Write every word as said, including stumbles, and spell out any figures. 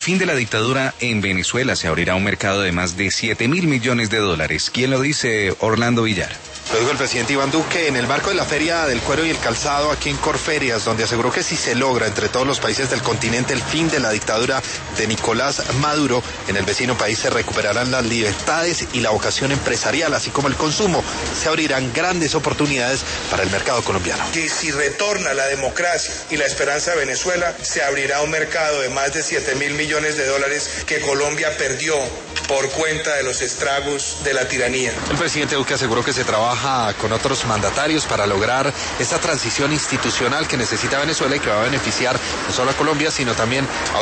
Fin de la dictadura en Venezuela, se abrirá un mercado de más de siete mil millones de dólares. ¿Quién lo dice? Orlando Villar. Lo dijo el presidente Iván Duque en el marco de la Feria del Cuero y el Calzado aquí en Corferias, donde aseguró que si se logra entre todos los países del continente el fin de la dictadura de Nicolás Maduro, en el vecino país se recuperarán las libertades y la vocación empresarial, así como el consumo. Se abrirán grandes oportunidades para el mercado colombiano. Que si retorna la democracia y la esperanza de Venezuela, se abrirá un mercado de más de siete mil millones de dólares que Colombia perdió por cuenta de los estragos de la tiranía. El presidente Duque aseguró que se trabaja con otros mandatarios para lograr esa transición institucional que necesita Venezuela y que va a beneficiar no solo a Colombia, sino también a